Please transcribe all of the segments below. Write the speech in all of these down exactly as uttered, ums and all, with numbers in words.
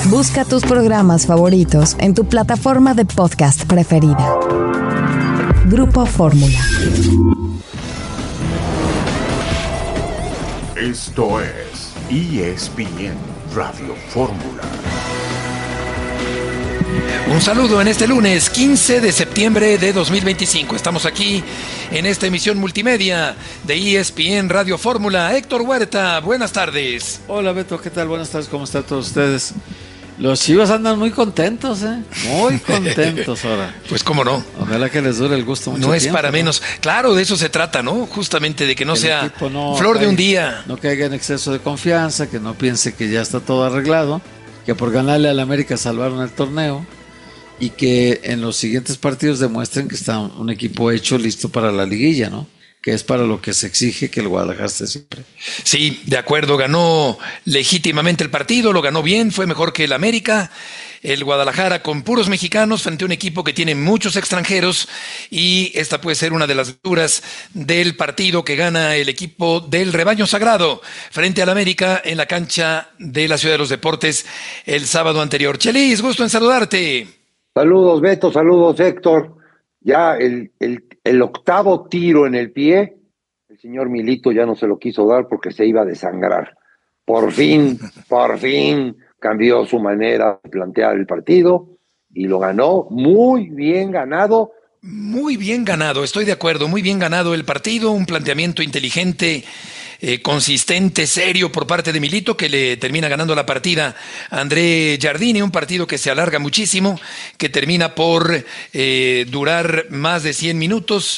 Busca tus programas favoritos en tu plataforma de podcast preferida. Grupo Fórmula. Esto es E S P N Radio Fórmula. Un saludo en este lunes quince de septiembre de dos mil veinticinco. Estamos aquí en esta emisión multimedia de E S P N Radio Fórmula. Héctor Huerta, buenas tardes. Hola Beto, ¿qué tal? Buenas tardes, ¿cómo están todos ustedes? Los Chivas andan muy contentos, ¿eh? Muy contentos ahora. Pues cómo no. Ojalá que les dure el gusto mucho No es tiempo, para ¿no? menos. Claro, de eso se trata, ¿no? Justamente de que no Que el sea equipo no flor de caiga- un día. No caiga en exceso de confianza, que no piense que ya está todo arreglado, que por ganarle al América salvaron el torneo y que en los siguientes partidos demuestren que está un equipo hecho, listo para la liguilla, ¿no? Que es para lo que se exige que el Guadalajara esté siempre. Sí, de acuerdo, ganó legítimamente el partido, lo ganó bien, fue mejor que el América. El Guadalajara con puros mexicanos frente a un equipo que tiene muchos extranjeros, y esta puede ser una de las lecturas del partido que gana el equipo del Rebaño Sagrado frente al América en la cancha de la Ciudad de los Deportes el sábado anterior. Chelis, gusto en saludarte. Saludos, Beto, saludos, Héctor. Ya el, el, el octavo tiro en el pie, el señor Milito ya no se lo quiso dar porque se iba a desangrar. Por fin, por fin cambió su manera de plantear el partido y lo ganó muy bien ganado. Muy bien ganado, estoy de acuerdo, muy bien ganado el partido, un planteamiento inteligente, eh, consistente, serio por parte de Milito, que le termina ganando la partida a André Jardine, un partido que se alarga muchísimo, que termina por eh, durar más de cien minutos,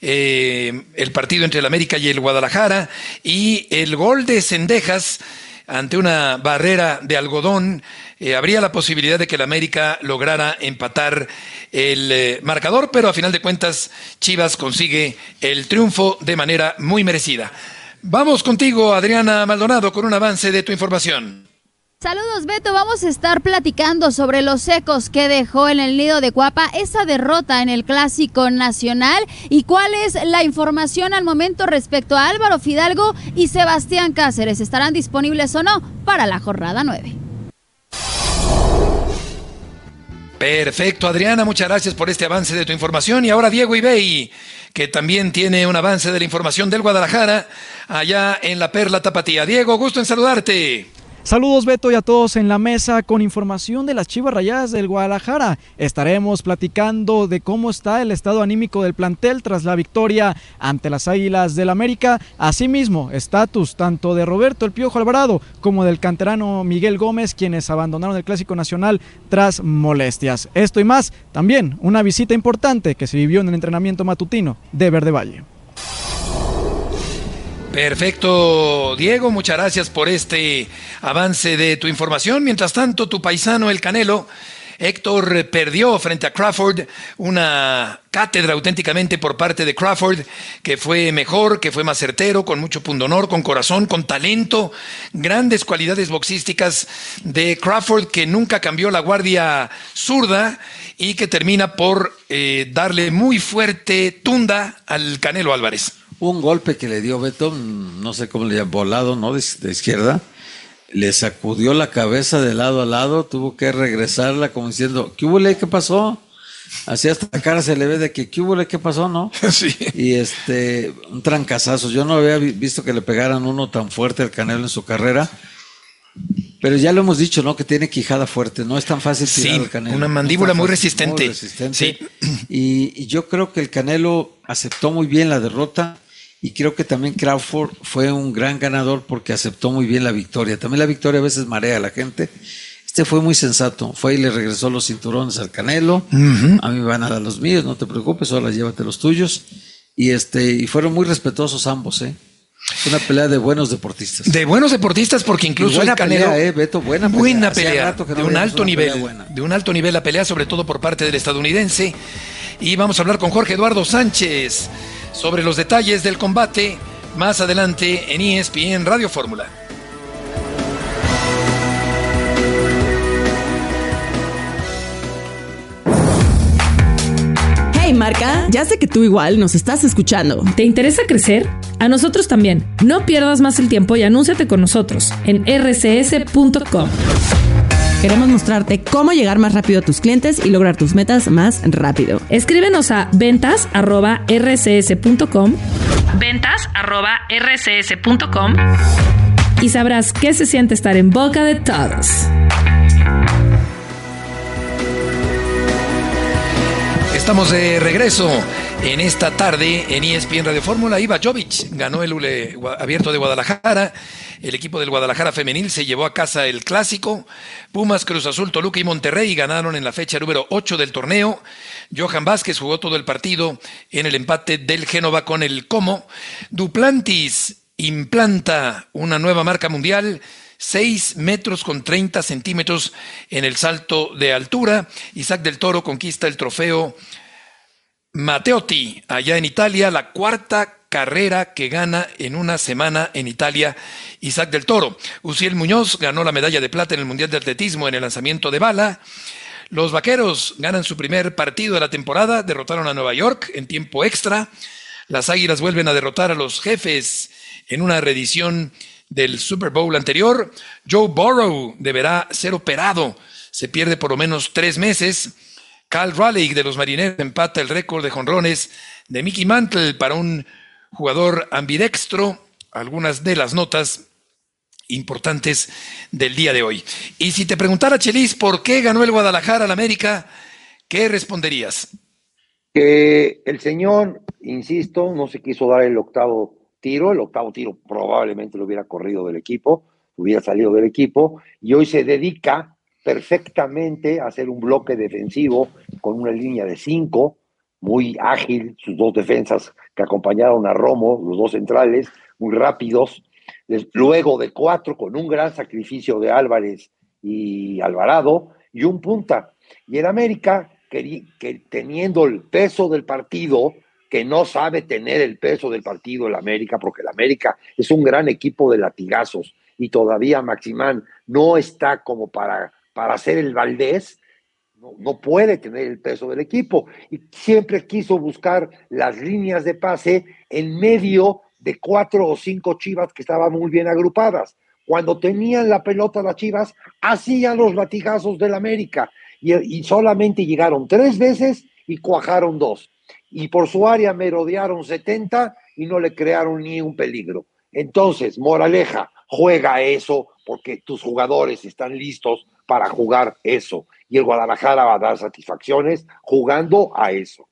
eh, el partido entre el América y el Guadalajara, y el gol de Cendejas ante una barrera de algodón, eh, habría la posibilidad de que el América lograra empatar el eh, marcador, pero a final de cuentas Chivas consigue el triunfo de manera muy merecida. Vamos contigo, Adriana Maldonado, con un avance de tu información. Saludos, Beto. Vamos a estar platicando sobre los ecos que dejó en el Nido de Cuapa esa derrota en el Clásico Nacional y cuál es la información al momento respecto a Álvaro Fidalgo y Sebastián Cáceres. ¿Estarán disponibles o no para la jornada nueve? Perfecto, Adriana, muchas gracias por este avance de tu información. Y ahora Diego Ibey, que también tiene un avance de la información del Guadalajara allá en la Perla Tapatía. Diego, gusto en saludarte. Saludos, Beto, y a todos en la mesa con información de las Chivas Rayadas del Guadalajara. Estaremos platicando de cómo está el estado anímico del plantel tras la victoria ante las Águilas del América. Asimismo, estatus tanto de Roberto El Piojo Alvarado como del canterano Miguel Gómez, quienes abandonaron el Clásico Nacional tras molestias. Esto y más, también una visita importante que se vivió en el entrenamiento matutino de Verde Valle. Perfecto, Diego, muchas gracias por este avance de tu información. Mientras tanto, tu paisano El Canelo, Héctor, perdió frente a Crawford, una cátedra auténticamente por parte de Crawford, que fue mejor, que fue más certero, con mucho pundonor, con corazón, con talento, grandes cualidades boxísticas de Crawford, que nunca cambió la guardia zurda y que termina por eh, darle muy fuerte tunda al Canelo Álvarez. Un golpe que le dio Beto, no sé cómo le llama, volado, ¿no? De, de izquierda, le sacudió la cabeza de lado a lado, tuvo que regresarla como diciendo, ¿qué hubo, qué pasó? Así hasta la cara se le ve de que, ¿qué hubo, qué pasó, no? Sí. Y este, un trancazazo. Yo no había visto que le pegaran uno tan fuerte al Canelo en su carrera, pero ya lo hemos dicho, ¿no? Que tiene quijada fuerte, no es tan fácil tirar Sí, al Canelo. una No mandíbula es tan muy fácil, resistente. muy resistente. Sí. Y, y yo creo que el Canelo aceptó muy bien la derrota. Y creo que también Crawford fue un gran ganador porque aceptó muy bien la victoria. También la victoria a veces marea a la gente. Este fue muy sensato. Fue y le regresó los cinturones al Canelo. Uh-huh. A mí me van a dar los míos, no te preocupes, ahora llévate los tuyos. Y este y fueron muy respetuosos ambos, ¿eh? Fue una pelea de buenos deportistas. De buenos deportistas, porque incluso buena el Canelo, pelea, eh, Beto, buena pelea. Buena Hacía pelea, rato que no de un veíamos alto una nivel, pelea buena. de un alto nivel la pelea, sobre todo por parte del estadounidense. Y vamos a hablar con Jorge Eduardo Sánchez sobre los detalles del combate más adelante en E S P N Radio Fórmula. Hey marca, ya sé que tú igual nos estás escuchando. ¿Te interesa crecer? A nosotros también. No pierdas más el tiempo y anúnciate con nosotros en r c s punto com. Queremos mostrarte cómo llegar más rápido a tus clientes y lograr tus metas más rápido. Escríbenos a ventas arroba r c s punto com ventas arroba r c s punto com y sabrás qué se siente estar en boca de todos. Estamos de regreso en esta tarde en E S P N Radio Fórmula. Iva Jovic ganó el U L E Abierto de Guadalajara. El equipo del Guadalajara femenil se llevó a casa el clásico. Pumas, Cruz Azul, Toluca y Monterrey ganaron en la fecha número ocho del torneo. Johan Vázquez jugó todo el partido en el empate del Génova con el Como. Duplantis implanta una nueva marca mundial. seis metros con treinta centímetros en el salto de altura. Isaac del Toro conquista el trofeo Matteotti allá en Italia, la cuarta carrera que gana en una semana en Italia Isaac del Toro. Uziel Muñoz ganó la medalla de plata en el Mundial de Atletismo en el lanzamiento de bala. Los Vaqueros ganan su primer partido de la temporada, derrotaron a Nueva York en tiempo extra. Las Águilas vuelven a derrotar a los Jefes en una reedición del Super Bowl anterior. Joe Burrow deberá ser operado, se pierde por lo menos tres meses. Cal Raleigh de los Marineros empata el récord de jonrones de Mickey Mantle para un jugador ambidextro. Algunas de las notas importantes del día de hoy. Y si te preguntara, Chelis, ¿por qué ganó el Guadalajara al América? ¿Qué responderías? Que el señor, insisto, no se quiso dar el octavo tiro, el octavo tiro probablemente lo hubiera corrido del equipo, hubiera salido del equipo, y hoy se dedica perfectamente a hacer un bloque defensivo con una línea de cinco, muy ágil, sus dos defensas que acompañaron a Romo, los dos centrales, muy rápidos, luego de cuatro con un gran sacrificio de Álvarez y Alvarado, y un punta. Y el América, que, que teniendo el peso del partido, que no sabe tener el peso del partido el América, porque el América es un gran equipo de latigazos, y todavía Maximán no está como para, para hacer el Valdés, no, no puede tener el peso del equipo, y siempre quiso buscar las líneas de pase en medio de cuatro o cinco Chivas que estaban muy bien agrupadas. Cuando tenían la pelota las Chivas, hacían los latigazos del América, y, y solamente llegaron tres veces y cuajaron dos. Y por su área merodearon setenta y no le crearon ni un peligro. Entonces, moraleja, juega eso porque tus jugadores están listos para jugar eso. Y el Guadalajara va a dar satisfacciones jugando a eso.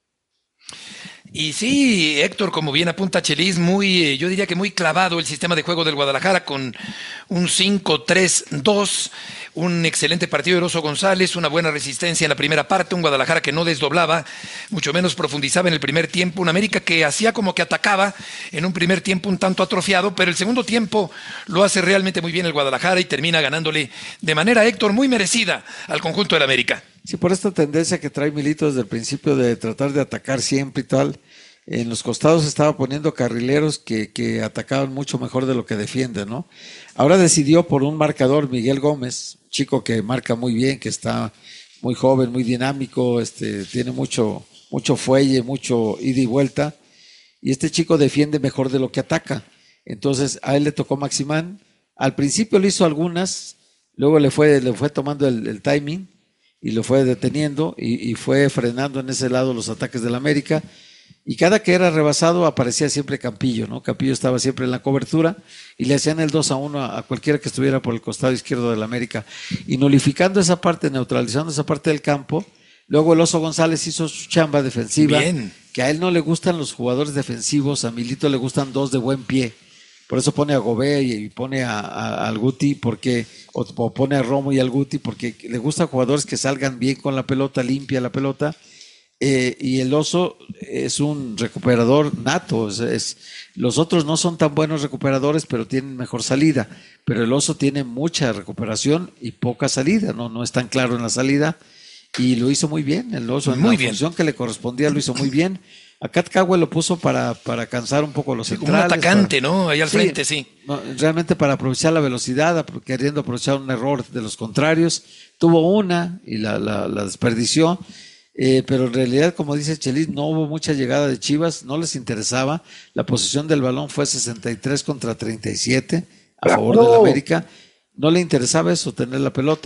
Y sí, Héctor, como bien apunta Chelis, muy, yo diría que muy clavado el sistema de juego del Guadalajara con un cinco tres dos, un excelente partido de Eroso González, una buena resistencia en la primera parte, un Guadalajara que no desdoblaba, mucho menos profundizaba en el primer tiempo, un América que hacía como que atacaba en un primer tiempo un tanto atrofiado, pero el segundo tiempo lo hace realmente muy bien el Guadalajara y termina ganándole de manera, Héctor, muy merecida al conjunto del América. Sí, por esta tendencia que trae Milito desde el principio de tratar de atacar siempre y tal, en los costados estaba poniendo carrileros que, que atacaban mucho mejor de lo que defienden, ¿no? Ahora decidió por un marcador, Miguel Gómez, chico que marca muy bien, que está muy joven, muy dinámico, este, tiene mucho, mucho fuelle, mucho ida y vuelta, y este chico defiende mejor de lo que ataca. Entonces a él le tocó Maximán, al principio le hizo algunas, luego le fue, le fue tomando el, el timing y lo fue deteniendo y, y fue frenando en ese lado los ataques del América. Y cada que era rebasado aparecía siempre Campillo, ¿no? Campillo estaba siempre en la cobertura y le hacían el dos a uno a, a cualquiera que estuviera por el costado izquierdo del América. Y nulificando esa parte, neutralizando esa parte del campo, luego el Oso González hizo su chamba defensiva. Bien. Que a él no le gustan los jugadores defensivos, a Milito le gustan dos de buen pie. Por eso pone a Gobé y pone a, a, al Guti, porque, o, o pone a Romo y al Guti, porque le gustan jugadores que salgan bien con la pelota, limpia la pelota. Eh, y el Oso es un recuperador nato, es, es, los otros no son tan buenos recuperadores, pero tienen mejor salida, pero el Oso tiene mucha recuperación y poca salida, no, no es tan claro en la salida, y lo hizo muy bien, el Oso, en muy la bien. función que le correspondía lo hizo muy bien. A Cat Cagüe lo puso para, para cansar un poco los sí, centrales. como un atacante, para, ¿no? Ahí al sí, frente, sí. No, realmente para aprovechar la velocidad, queriendo aprovechar un error de los contrarios, tuvo una y la, la, la desperdició. Eh, pero en realidad, como dice Chelis, no hubo mucha llegada de Chivas, no les interesaba. La posesión del balón fue sesenta y tres contra treinta y siete a favor del América. No le interesaba eso, tener la pelota.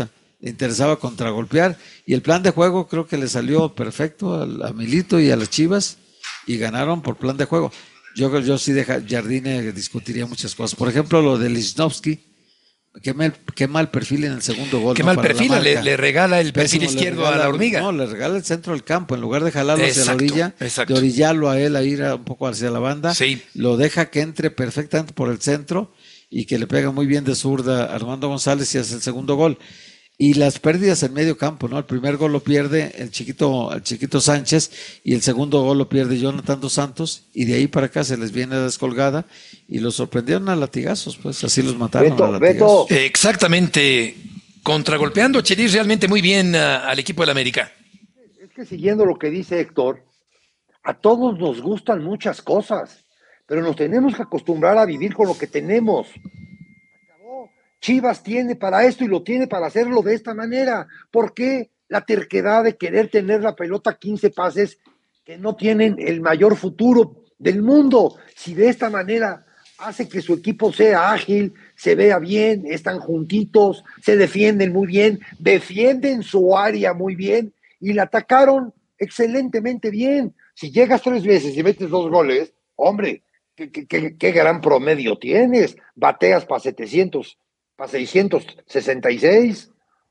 le interesaba contragolpear, y el plan de juego creo que le salió perfecto a, a Milito y a las Chivas, y ganaron por plan de juego. Yo, yo sí de Jardine discutiría muchas cosas. Por ejemplo, lo de Lichnowsky, qué mal, qué mal perfil en el segundo gol. Qué ¿no? mal Para perfil, le, le regala el perfil Pésimo, izquierdo regala, a la hormiga. No, le regala el centro del campo, en lugar de jalarlo Exacto, hacia la orilla, exacto. de orillarlo a él a ir a, un poco hacia la banda, sí. Lo deja que entre perfectamente por el centro y que le pega muy bien de zurda a Armando González y hace el segundo gol. Y las pérdidas en medio campo, ¿no? El primer gol lo pierde el chiquito, el chiquito Sánchez, y el segundo gol lo pierde Jonathan Dos Santos, y de ahí para acá se les viene descolgada y los sorprendieron a latigazos, pues así los mataron Beto, a latigazos. Beto. Exactamente, contragolpeando Chelis realmente muy bien a, al equipo del América. Es que siguiendo lo que dice Héctor, a todos nos gustan muchas cosas, pero nos tenemos que acostumbrar a vivir con lo que tenemos. Chivas tiene para esto y lo tiene para hacerlo de esta manera. ¿Por qué la terquedad de querer tener la pelota quince pases que no tienen el mayor futuro del mundo? Si de esta manera hace que su equipo sea ágil, se vea bien, están juntitos, se defienden muy bien, defienden su área muy bien y la atacaron excelentemente bien. Si llegas tres veces y metes dos goles, hombre, qué, qué, qué, qué gran promedio tienes. Bateas para setecientos. Para seiscientos sesenta y seis.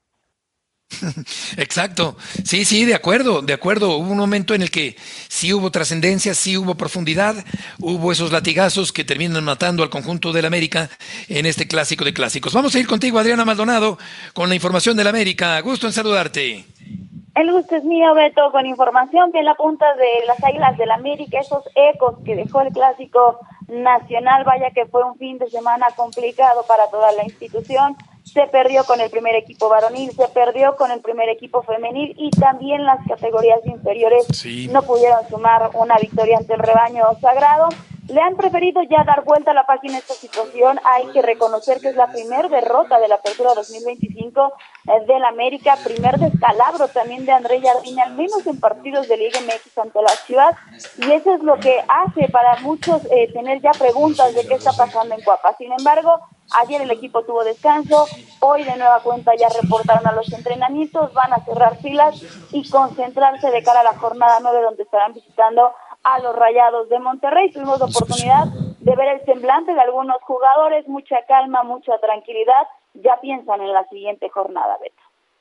Exacto, sí, sí, de acuerdo, de acuerdo. Hubo un momento en el que sí hubo trascendencia, sí hubo profundidad, hubo esos latigazos que terminan matando al conjunto del América en este clásico de clásicos. Vamos a ir contigo, Adriana Maldonado, con la información del América. Gusto en saludarte. El gusto es mío, Beto, con información que en la punta de las Águilas del América, esos ecos que dejó el clásico nacional, vaya que fue un fin de semana complicado para toda la institución. Se perdió con el primer equipo varonil, se perdió con el primer equipo femenil y también las categorías inferiores sí. no pudieron sumar una victoria ante el rebaño sagrado. Le han preferido ya dar vuelta a la página esta situación. Hay que reconocer que es la primer derrota de la apertura dos mil veinticinco del América, primer descalabro también de André Jardine, al menos en partidos de Liga M X ante la Ciudad, y eso es lo que hace para muchos eh, tener ya preguntas de qué está pasando en Cuapa. Sin embargo, ayer el equipo tuvo descanso, hoy de nueva cuenta ya reportaron a los entrenamientos, van a cerrar filas y concentrarse de cara a la jornada nueve, donde estarán visitando a los Rayados de Monterrey. Tuvimos la oportunidad de ver el semblante de algunos jugadores, mucha calma, mucha tranquilidad, ya piensan en la siguiente jornada, Beto.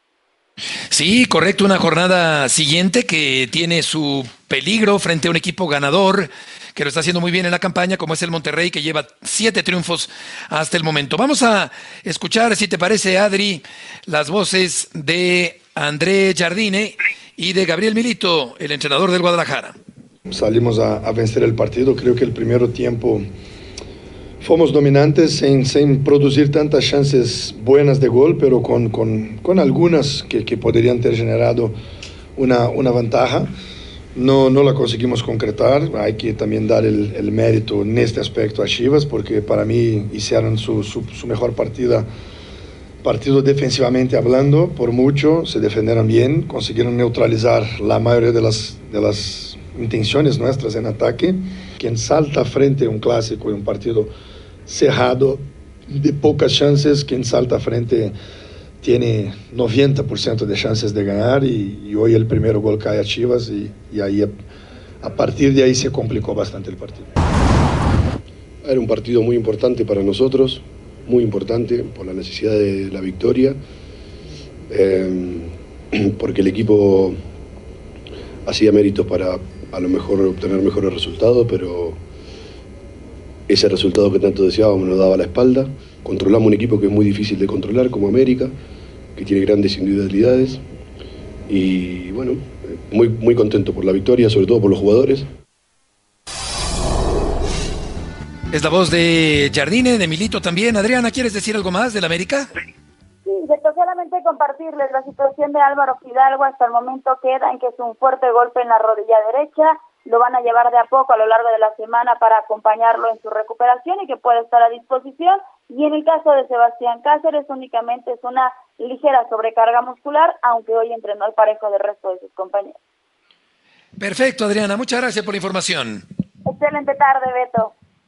Sí, correcto, una jornada siguiente que tiene su peligro frente a un equipo ganador que lo está haciendo muy bien en la campaña, como es el Monterrey, que lleva siete triunfos hasta el momento. Vamos a escuchar, si te parece, Adri, las voces de André Jardine y de Gabriel Milito, el entrenador del Guadalajara. Salimos a, a vencer el partido. Creo que el primer tiempo fomos dominantes sin, sin producir tantas chances buenas de gol, pero con, con, con algunas que, que podrían ter generado una, una ventaja. No, no la conseguimos concretar. Hay que también dar el, el mérito en este aspecto a Chivas, porque para mí hicieron su, su, su mejor partida, partido defensivamente hablando, por mucho, se defendieron bien, consiguieron neutralizar la mayoría de las, de las intenciones nuestras en ataque. Quien salta frente a un clásico y un partido cerrado, de pocas chances, quien salta frente tiene noventa por ciento de chances de ganar, y, y hoy el primer gol cae a Chivas y, y ahí a, a partir de ahí se complicó bastante el partido. Era un partido muy importante para nosotros, muy importante por la necesidad de la victoria, eh, porque el equipo hacía méritos para a lo mejor obtener mejores resultados, pero ese resultado que tanto deseábamos nos daba la espalda. Controlamos un equipo que es muy difícil de controlar, como América, que tiene grandes individualidades, y bueno, muy, muy contento por la victoria, sobre todo por los jugadores. Es la voz de Jardine, de Milito también. Adriana, ¿quieres decir algo más del América? Sí, solamente compartirles la situación de Álvaro Fidalgo. Hasta el momento queda en que es un fuerte golpe en la rodilla derecha. Lo van a llevar de a poco a lo largo de la semana para acompañarlo en su recuperación y que pueda estar a disposición. Y en el caso de Sebastián Cáceres, únicamente es una ligera sobrecarga muscular, aunque hoy entrenó al parejo del resto de sus compañeros. Perfecto, Adriana. Muchas gracias por la información. Excelente tarde, Beto.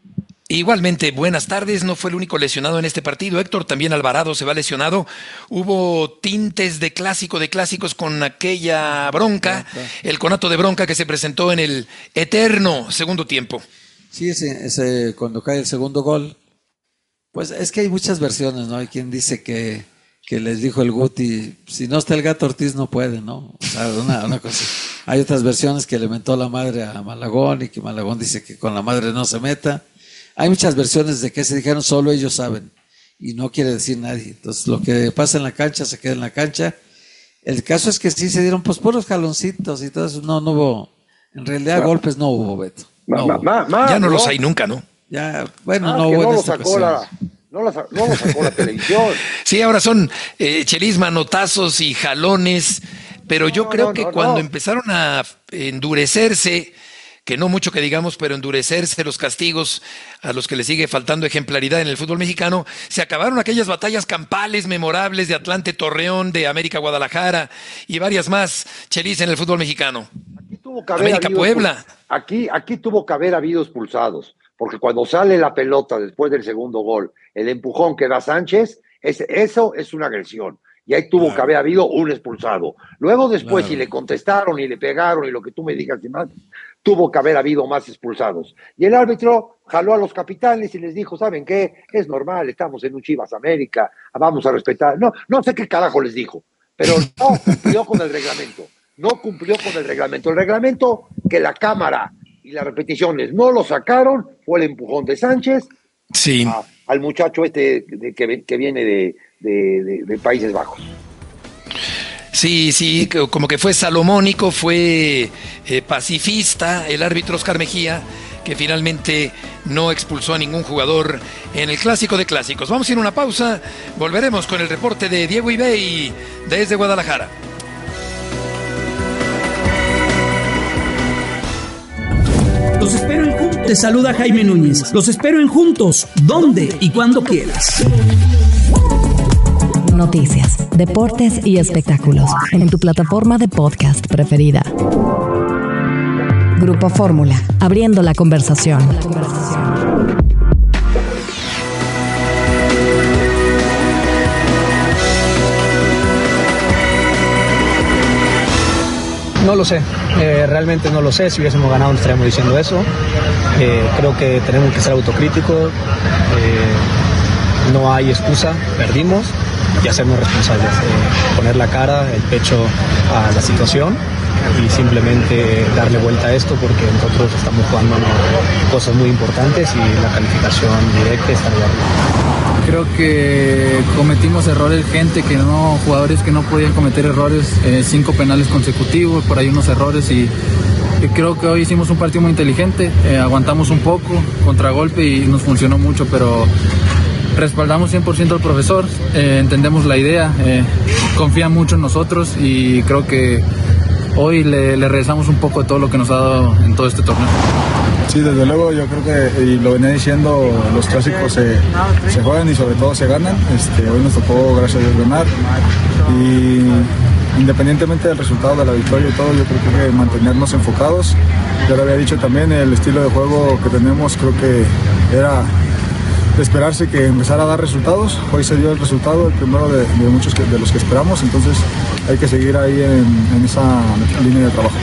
Igualmente, buenas tardes. No fue el único lesionado en este partido, Héctor. También Alvarado se va lesionado. Hubo tintes de clásico de clásicos con aquella bronca, el conato de bronca que se presentó en el eterno segundo tiempo. Sí, ese, ese cuando cae el segundo gol, pues es que hay muchas versiones, ¿no? Hay quien dice que, que les dijo el Guti, si no está el Gato Ortiz no puede, ¿no? O sea, una, una cosa. Hay otras versiones que le mentó la madre a Malagón y que Malagón dice que con la madre no se meta. Hay muchas versiones de que se dijeron, solo ellos saben, y no quiere decir nadie. Entonces, lo que pasa en la cancha se queda en la cancha. El caso es que sí se dieron pues puros jaloncitos y todo eso. No, no hubo, en realidad ma, golpes no hubo, Beto. No ma, hubo. Ma, ma, ya no, no los hay nunca, ¿no? Ya, bueno, ah, no hubo no en lo esta sacó la, no, lo sacó, no lo sacó la televisión. Sí, ahora son eh, chelis, manotazos y jalones, pero no, yo creo no, que no, cuando no. empezaron a endurecerse, que no mucho que digamos, pero endurecerse los castigos a los que le sigue faltando ejemplaridad en el fútbol mexicano, se acabaron aquellas batallas campales memorables de Atlante Torreón, de América Guadalajara y varias más, Chelis, en el fútbol mexicano. Aquí tuvo que haber América Puebla. Aquí, aquí tuvo que haber habido expulsados, porque cuando sale la pelota después del segundo gol, el empujón que da Sánchez, es, eso es una agresión. Y ahí tuvo claro. que haber habido un expulsado. Luego después, claro. si le contestaron y le pegaron y lo que tú me digas y más, tuvo que haber habido más expulsados. Y el árbitro jaló a los capitanes y les dijo, ¿saben qué? Es normal, estamos en un Chivas América, vamos a respetar. No, no sé qué carajo les dijo, pero no cumplió con el reglamento. No cumplió con el reglamento. El reglamento que la cámara y las repeticiones no lo sacaron fue el empujón de Sánchez sí. a, al muchacho este de, que, que viene de, de, de, de Países Bajos. Sí, sí, como que fue salomónico, fue eh, pacifista el árbitro Oscar Mejía, que finalmente no expulsó a ningún jugador en el Clásico de Clásicos. Vamos a ir a una pausa, volveremos con el reporte de Diego Ibey desde Guadalajara. Los espero en Juntos. Te saluda Jaime Núñez. Los espero en Juntos, donde y cuando quieras. Noticias, deportes y espectáculos en tu plataforma de podcast preferida. Grupo Fórmula, abriendo la conversación. No lo sé, eh, realmente no lo sé. Si hubiésemos ganado no estaríamos diciendo eso. Eh, creo que tenemos que ser autocríticos. Eh, no hay excusa, perdimos y hacernos responsables. Eh, poner la cara, el pecho a la situación y simplemente darle vuelta a esto, porque nosotros estamos jugando cosas muy importantes y la calificación directa estaría arriba. Creo que cometimos errores, gente que no, jugadores que no podían cometer errores, eh, cinco penales consecutivos, por ahí unos errores y, y creo que hoy hicimos un partido muy inteligente, eh, aguantamos un poco, contragolpe y nos funcionó mucho, pero respaldamos cien por ciento al profesor, eh, entendemos la idea, eh, confía mucho en nosotros y creo que hoy le, le regresamos un poco de todo lo que nos ha dado en todo este torneo. Sí, desde luego yo creo que, y lo venía diciendo, los clásicos se, se juegan y sobre todo se ganan. Este, hoy nos tocó, gracias a Dios, ganar. Y independientemente del resultado de la victoria y todo, yo creo que hay que mantenernos enfocados. Ya lo había dicho también, el estilo de juego que tenemos creo que era de esperarse que empezara a dar resultados. Hoy se dio el resultado, el primero de, de muchos que, de los que esperamos, entonces hay que seguir ahí en, en esa línea de trabajo.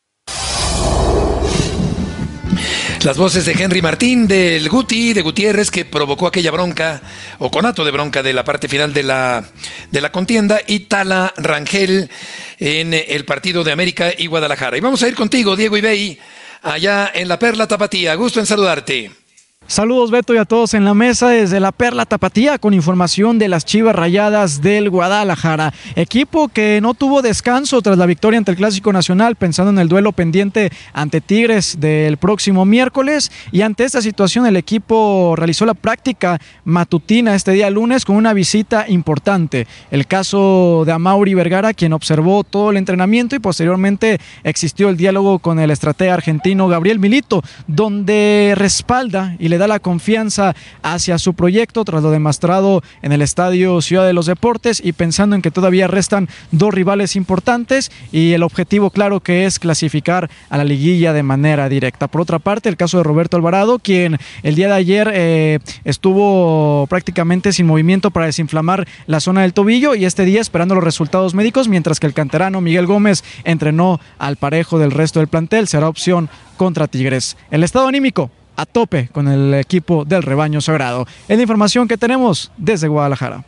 Las voces de Henry Martín, del Guti, de Gutiérrez, que provocó aquella bronca, o conato de bronca de la parte final de la, de la contienda, y Tala Rangel en el partido de América y Guadalajara. Y vamos a ir contigo, Diego Ibey, allá en la Perla Tapatía. Gusto en saludarte. Saludos, Beto, y a todos en la mesa desde la Perla Tapatía con información de las Chivas Rayadas del Guadalajara. Equipo que no tuvo descanso tras la victoria ante el Clásico Nacional, pensando en el duelo pendiente ante Tigres del próximo miércoles. Y ante esta situación, el equipo realizó la práctica matutina este día lunes con una visita importante. El caso de Amaury Vergara, quien observó todo el entrenamiento y posteriormente existió el diálogo con el estratega argentino Gabriel Milito, donde respalda y le le da la confianza hacia su proyecto tras lo demostrado en el Estadio Ciudad de los Deportes y pensando en que todavía restan dos rivales importantes y el objetivo claro que es clasificar a la liguilla de manera directa. Por otra parte, el caso de Roberto Alvarado, quien el día de ayer eh, estuvo prácticamente sin movimiento para desinflamar la zona del tobillo y este día esperando los resultados médicos, mientras que el canterano Miguel Gómez entrenó al parejo del resto del plantel, será opción contra Tigres. El estado anímico a tope con el equipo del rebaño sagrado. Es la información que tenemos desde Guadalajara.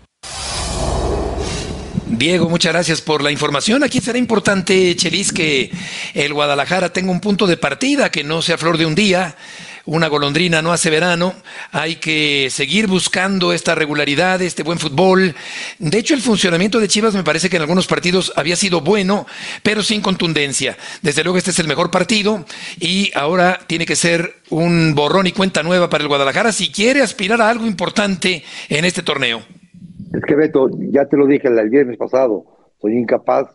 Diego, muchas gracias por la información. Aquí será importante, Chelis, que el Guadalajara tenga un punto de partida, que no sea flor de un día. Una golondrina no hace verano. Hay que seguir buscando esta regularidad, este buen fútbol. De hecho, el funcionamiento de Chivas me parece que en algunos partidos había sido bueno, pero sin contundencia. Desde luego este es el mejor partido y ahora tiene que ser un borrón y cuenta nueva para el Guadalajara si quiere aspirar a algo importante en este torneo. Es que, Beto, ya te lo dije el viernes pasado, soy incapaz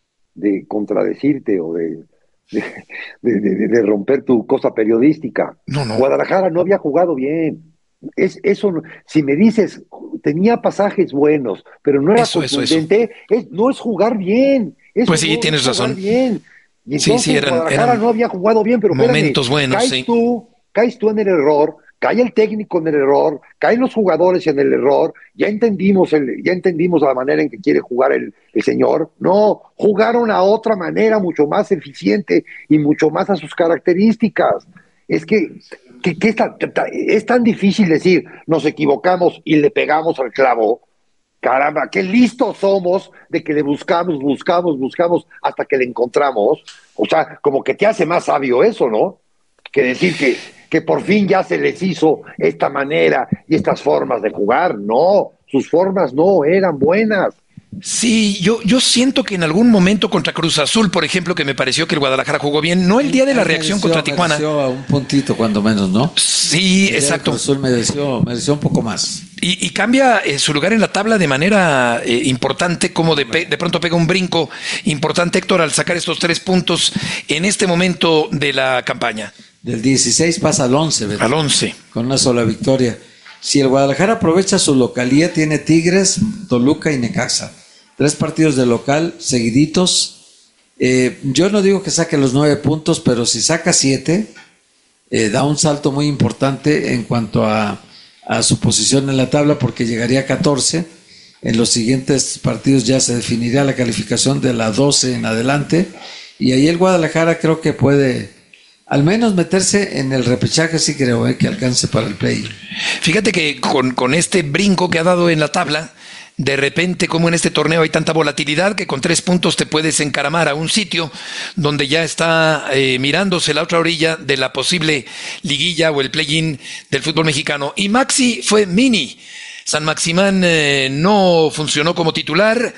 de contradecirte o de, de, de, de, de romper tu cosa periodística. No, no. Guadalajara no había jugado bien. Es, eso, si me dices, tenía pasajes buenos, pero no era eso, contundente, eso, eso. Es, no es jugar bien. Eso pues sí, no tienes es razón. Bien. Y entonces sí, sí, eran, Guadalajara eran no había jugado bien, pero momentos espérame, buenos, caes sí. tú, caes tú en el error, cae el técnico en el error, caen los jugadores en el error, ya entendimos el, ya entendimos la manera en que quiere jugar el, el señor. No, jugaron a otra manera mucho más eficiente y mucho más a sus características. Es que, que, que es, tan, es tan difícil decir, nos equivocamos y le pegamos al clavo. Caramba, qué listos somos de que le buscamos, buscamos, buscamos hasta que le encontramos. O sea, como que te hace más sabio eso, ¿no? Que decir que, que por fin ya se les hizo esta manera y estas formas de jugar. No, sus formas no eran buenas. Sí, yo, yo siento que en algún momento contra Cruz Azul, por ejemplo, que me pareció que el Guadalajara jugó bien, no el día de la reacción mereció, contra Tijuana. Mereció a un puntito cuando menos, ¿no? Sí, el exacto. Cruz Azul mereció, mereció un poco más. Y, y cambia eh, su lugar en la tabla de manera eh, importante, como de, pe- de pronto pega un brinco importante Héctor al sacar estos tres puntos en este momento de la campaña. Del dieciséis pasa al once, ¿verdad? Al once. Con una sola victoria. Si el Guadalajara aprovecha su localía, tiene Tigres, Toluca y Necaxa. Tres partidos de local seguiditos. Eh, yo no digo que saque los nueve puntos, pero si saca siete, eh, da un salto muy importante en cuanto a, a su posición en la tabla, porque llegaría a catorce. En los siguientes partidos ya se definirá la calificación de la doce en adelante. Y ahí el Guadalajara creo que puede al menos meterse en el repechaje, sí creo eh, que alcance para el play. Fíjate que con, con este brinco que ha dado en la tabla, de repente, como en este torneo hay tanta volatilidad, que con tres puntos te puedes encaramar a un sitio donde ya está eh, mirándose la otra orilla de la posible liguilla o el play-in del fútbol mexicano. Y Maxi fue mini. San Maximán eh, no funcionó como titular,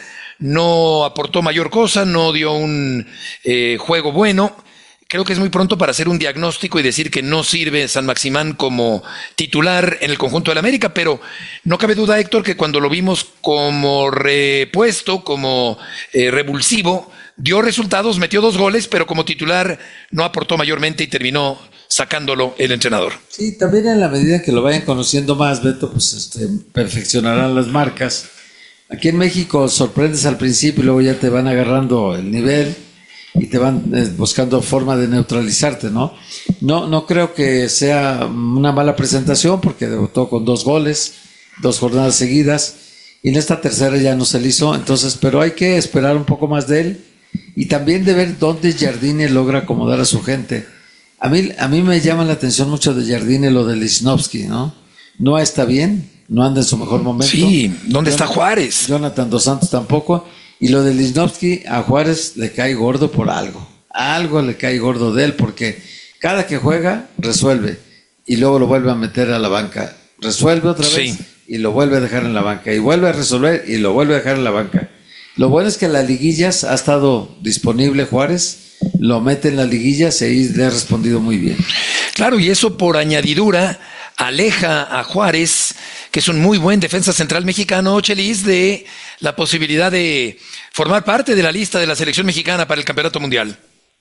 no aportó mayor cosa, no dio un eh, juego bueno. Creo que es muy pronto para hacer un diagnóstico y decir que no sirve San Maximán como titular en el conjunto del América, pero no cabe duda, Héctor, que cuando lo vimos como repuesto, como eh, revulsivo, dio resultados, metió dos goles, pero como titular no aportó mayormente y terminó sacándolo el entrenador. Sí, también en la medida que lo vayan conociendo más, Beto, pues este, perfeccionarán las marcas. Aquí en México sorprendes al principio y luego ya te van agarrando el nivel y te van eh, buscando forma de neutralizarte, ¿no? No, no creo que sea una mala presentación porque debutó con dos goles, dos jornadas seguidas, y en esta tercera ya no se le hizo, entonces, pero hay que esperar un poco más de él y también de ver dónde Jardine logra acomodar a su gente. A mí, a mí me llama la atención mucho de Jardine lo de Lichnowsky, ¿no? No está bien, no anda en su mejor momento. Sí, ¿dónde está Juárez? Jonathan Dos Santos tampoco. Y lo de Lichnowsky, a Juárez le cae gordo por algo. Algo le cae gordo de él, porque cada que juega, resuelve. Y luego lo vuelve a meter a la banca. Resuelve otra vez sí. Y lo vuelve a dejar en la banca. Y vuelve a resolver y lo vuelve a dejar en la banca. Lo bueno es que en las liguillas ha estado disponible Juárez. Lo mete en las liguillas y ahí le ha respondido muy bien. Claro, y eso por añadidura aleja a Juárez, que es un muy buen defensa central mexicano, Chelis, de la posibilidad de formar parte de la lista de la selección mexicana para el Campeonato Mundial.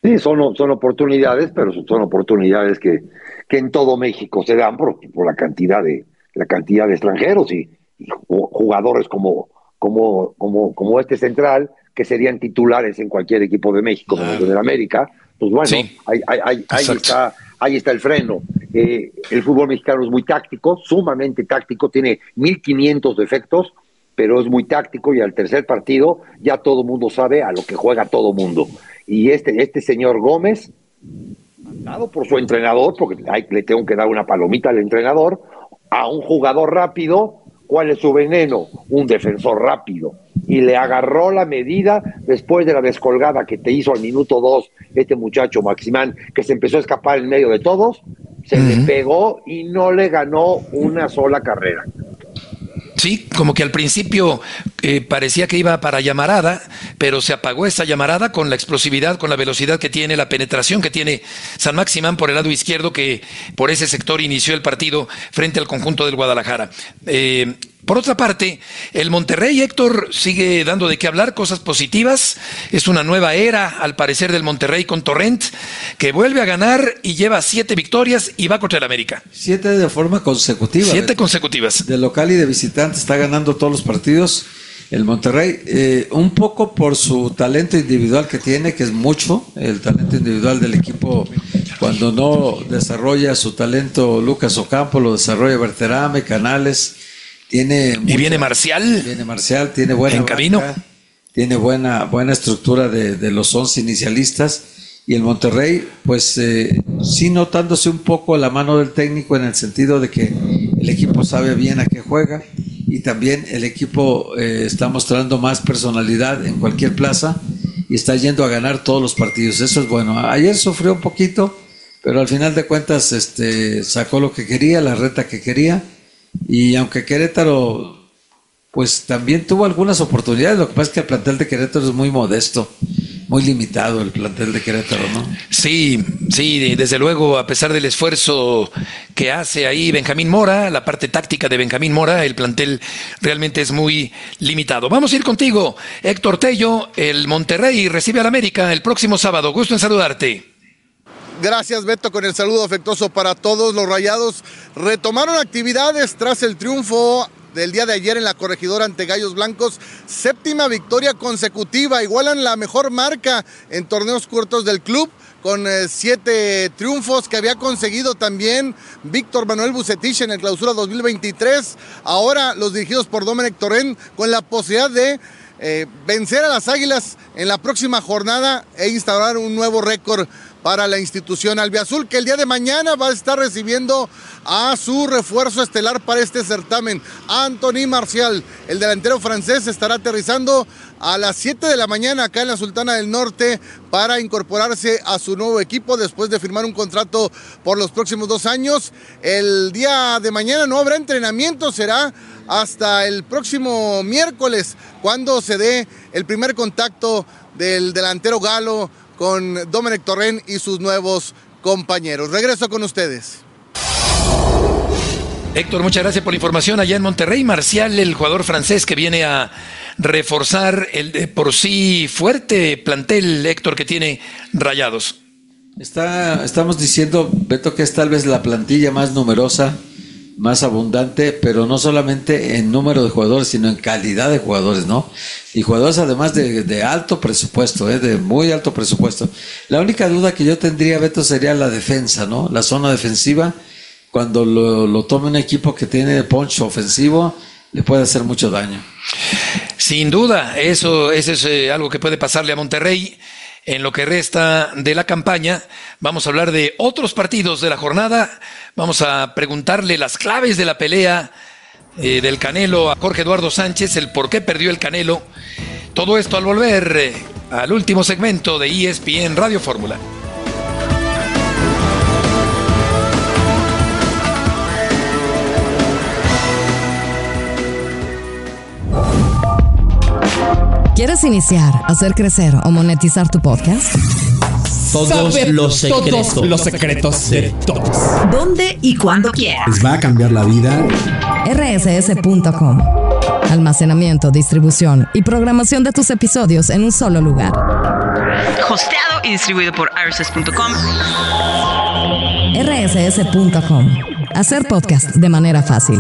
Sí, son, son oportunidades, pero son oportunidades que, que en todo México se dan por, por la cantidad de la cantidad de extranjeros y, y jugadores como, como, como, como este central, que serían titulares en cualquier equipo de México, como el de América. Pues bueno, sí, ahí, ahí, ahí, está, ahí está el freno. Eh, el fútbol mexicano es muy táctico, sumamente táctico, tiene mil quinientos defectos, pero es muy táctico y al tercer partido ya todo mundo sabe a lo que juega todo mundo. Y este, este señor Gómez, mandado por su entrenador, porque hay, le tengo que dar una palomita al entrenador, a un jugador rápido, ¿cuál es su veneno? Un defensor rápido. Y le agarró la medida después de la descolgada que te hizo al minuto dos este muchacho Maximán, que se empezó a escapar en medio de todos, se uh-huh. le pegó y no le ganó una sola carrera. Sí, como que al principio eh, parecía que iba para llamarada, pero se apagó esa llamarada con la explosividad, con la velocidad que tiene, la penetración que tiene San Maximán por el lado izquierdo, que por ese sector inició el partido frente al conjunto del Guadalajara. Eh, Por otra parte, el Monterrey, Héctor, sigue dando de qué hablar, cosas positivas. Es una nueva era, al parecer, del Monterrey con Torrent, que vuelve a ganar y lleva siete victorias y va contra el América. Siete de forma consecutiva. Siete de, consecutivas. De local y de visitante está ganando todos los partidos. El Monterrey, eh, un poco por su talento individual que tiene, que es mucho, el talento individual del equipo. Cuando no desarrolla su talento Lucas Ocampo, lo desarrolla Berterame, Canales. Tiene mucha, y viene Marcial. Viene Marcial, tiene buena en banca, camino. Tiene buena, buena estructura de, de los once inicialistas. Y el Monterrey, pues eh, sí notándose un poco la mano del técnico en el sentido de que el equipo sabe bien a qué juega y también el equipo eh, está mostrando más personalidad en cualquier plaza y está yendo a ganar todos los partidos. Eso es bueno. Ayer sufrió un poquito, pero al final de cuentas este, sacó lo que quería, la reta que quería. Y aunque Querétaro pues también tuvo algunas oportunidades, lo que pasa es que el plantel de Querétaro es muy modesto, muy limitado el plantel de Querétaro, ¿no? Sí, sí, desde luego, a pesar del esfuerzo que hace ahí Benjamín Mora, la parte táctica de Benjamín Mora, el plantel realmente es muy limitado. Vamos a ir contigo, Héctor Tello. El Monterrey recibe al América el próximo sábado. Gusto en saludarte. Gracias, Beto, con el saludo afectuoso para todos. Los Rayados retomaron actividades tras el triunfo del día de ayer en la Corregidora ante Gallos Blancos. Séptima victoria consecutiva, igualan la mejor marca en torneos cortos del club, con eh, siete triunfos que había conseguido también Víctor Manuel Bucetich en el Clausura dos mil veintitrés. Ahora los dirigidos por Domenech Torrent con la posibilidad de eh, vencer a las Águilas en la próxima jornada e instaurar un nuevo récord para la institución albiazul, que el día de mañana va a estar recibiendo a su refuerzo estelar para este certamen, Anthony Marcial. El delantero francés estará aterrizando a las siete de la mañana acá en la Sultana del Norte para incorporarse a su nuevo equipo después de firmar un contrato por los próximos dos años. El día de mañana no habrá entrenamiento, será hasta el próximo miércoles cuando se dé el primer contacto del delantero galo con Domenech Torrent y sus nuevos compañeros. Regreso con ustedes. Héctor, muchas gracias por la información. Allá en Monterrey, Marcial, el jugador francés que viene a reforzar el de por sí fuerte plantel, Héctor, que tiene Rayados. Está, estamos diciendo, Beto, que es tal vez la plantilla más numerosa, más abundante, pero no solamente en número de jugadores, sino en calidad de jugadores, ¿no? Y jugadores además de, de alto presupuesto, ¿eh? De muy alto presupuesto. La única duda que yo tendría, Beto, sería la defensa, ¿no? La zona defensiva, cuando lo, lo tome un equipo que tiene punch ofensivo, le puede hacer mucho daño. Sin duda, eso, eso es eh, algo que puede pasarle a Monterrey. En lo que resta de la campaña, vamos a hablar de otros partidos de la jornada. Vamos a preguntarle las claves de la pelea eh, del Canelo a Jorge Eduardo Sánchez, el por qué perdió el Canelo. Todo esto al volver eh, al último segmento de E S P N Radio Fórmula. ¿Quieres iniciar, hacer crecer o monetizar tu podcast? Todos Saber los secretos. Todos los secretos de todos. ¿Dónde y cuándo quieras? ¿Les va a cambiar la vida? R S S punto com. Almacenamiento, distribución y programación de tus episodios en un solo lugar. Hosteado y distribuido por R S S punto com. R S S punto com. Hacer podcast de manera fácil.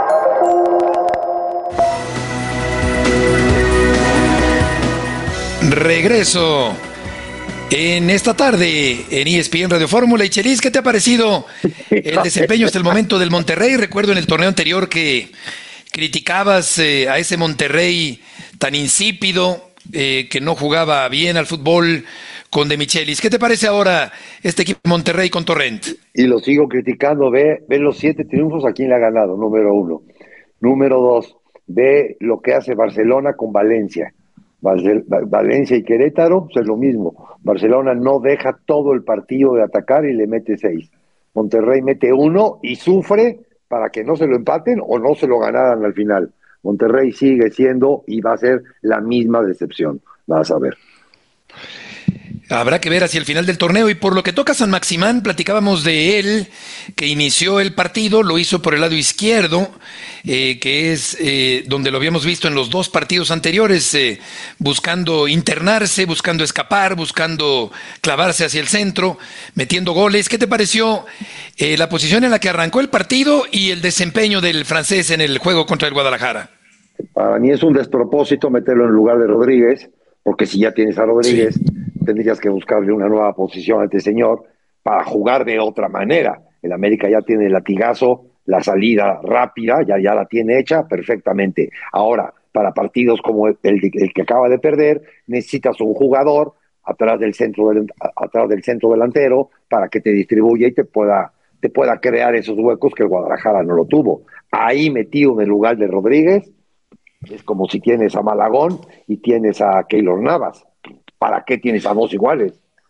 Regreso en esta tarde en E S P N Radio Fórmula. Y Chelis, ¿qué te ha parecido el desempeño hasta el momento del Monterrey? Recuerdo en el torneo anterior que criticabas eh, a ese Monterrey tan insípido, eh, que no jugaba bien al fútbol con De Michelis. ¿Qué te parece ahora este equipo de Monterrey con Torrent? Y lo sigo criticando. Ve, ve los siete triunfos, ¿a quién le ha ganado? Número uno. Número dos, ve lo que hace Barcelona con Valencia. Val- Valencia y Querétaro, pues es lo mismo. Barcelona no deja todo el partido de atacar y le mete seis. Monterrey mete uno y sufre para que no se lo empaten o no se lo ganaran al final. Monterrey sigue siendo y va a ser la misma decepción. Vas a ver. Habrá que ver hacia el final del torneo. Y por lo que toca a San Maximán, platicábamos de él, que inició el partido, lo hizo por el lado izquierdo, eh, que es eh, donde lo habíamos visto en los dos partidos anteriores, eh, buscando internarse, buscando escapar, buscando clavarse hacia el centro, metiendo goles. ¿Qué te pareció eh, la posición en la que arrancó el partido y el desempeño del francés en el juego contra el Guadalajara? Para mí es un despropósito meterlo en lugar de Rodríguez, porque si ya tienes a Rodríguez, sí, tendrías que buscarle una nueva posición a este señor para jugar de otra manera. El América ya tiene el latigazo, la salida rápida, ya, ya la tiene hecha perfectamente. Ahora, para partidos como el, el, el que acaba de perder, necesitas un jugador atrás del centro del, atrás del centro delantero para que te distribuya y te pueda, te pueda crear esos huecos que el Guadalajara no lo tuvo. Ahí metido en el lugar de Rodríguez, es como si tienes a Malagón y tienes a Keylor Navas. ¿Para qué tienes a dos iguales?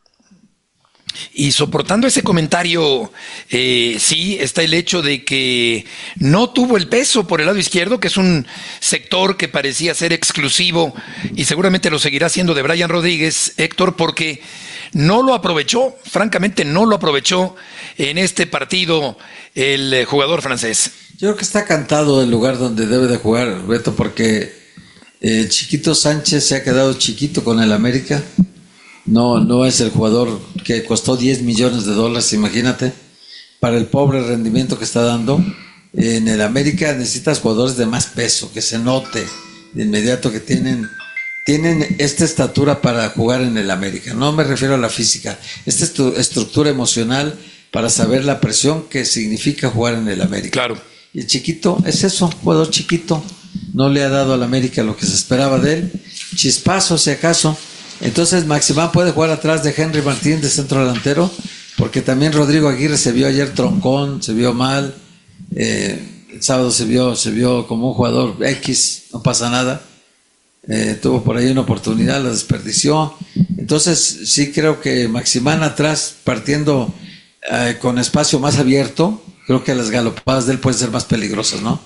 Y soportando ese comentario, eh, sí, está el hecho de que no tuvo el peso por el lado izquierdo, que es un sector que parecía ser exclusivo y seguramente lo seguirá siendo de Brian Rodríguez, Héctor, porque no lo aprovechó, francamente no lo aprovechó en este partido el jugador francés. Yo creo que está cantado el lugar donde debe de jugar, Beto, porque el Chiquito Sánchez se ha quedado chiquito con el América. No, no es el jugador que costó diez millones de dólares, imagínate, para el pobre rendimiento que está dando. En el América necesitas jugadores de más peso, que se note de inmediato que tienen, tienen esta estatura para jugar en el América. No me refiero a la física, esta estru- estructura emocional para saber la presión que significa jugar en el América. Claro. Y el Chiquito es eso, jugador chiquito, no le ha dado al América lo que se esperaba de él, chispazo si acaso. Entonces Maximán puede jugar atrás de Henry Martín de centro delantero, porque también Rodrigo Aguirre se vio ayer troncón, se vio mal, eh, el sábado se vio, se vio como un jugador X, no pasa nada, eh, tuvo por ahí una oportunidad, la desperdició. Entonces sí creo que Maximán atrás, partiendo eh, con espacio más abierto, creo que las galopadas de él pueden ser más peligrosas, ¿no?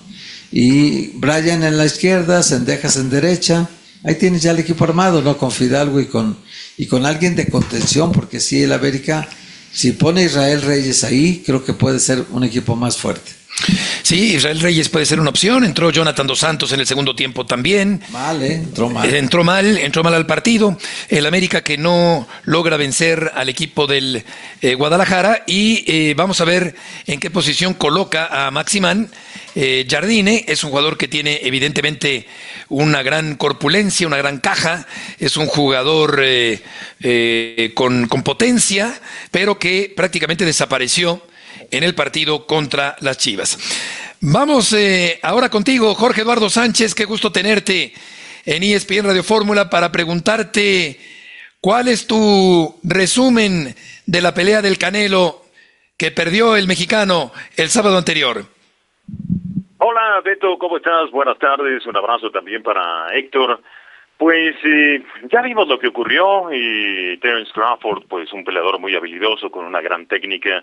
Y Brian en la izquierda, Cendejas en derecha. Ahí tienes ya el equipo armado, ¿no? Con Fidalgo y con, y con alguien de contención, porque sí, el América, si pone a Israel Reyes ahí, creo que puede ser un equipo más fuerte. Sí, Israel Reyes puede ser una opción. Entró Jonathan Dos Santos en el segundo tiempo también. Mal, ¿eh? Entró mal. Eh, entró mal, entró mal al partido. El América que no logra vencer al equipo del eh, Guadalajara. Y eh, vamos a ver en qué posición coloca a Maximán. Eh, Jardine es un jugador que tiene evidentemente una gran corpulencia, una gran caja. Es un jugador eh, eh, con, con potencia, pero que prácticamente desapareció en el partido contra las Chivas. Vamos eh, ahora contigo, Jorge Eduardo Sánchez, qué gusto tenerte en E S P N Radio Fórmula para preguntarte cuál es tu resumen de la pelea del Canelo que perdió el mexicano el sábado anterior. Hola Beto, ¿cómo estás? Buenas tardes, un abrazo también para Héctor. Pues eh, ya vimos lo que ocurrió y Terence Crawford, pues un peleador muy habilidoso con una gran técnica,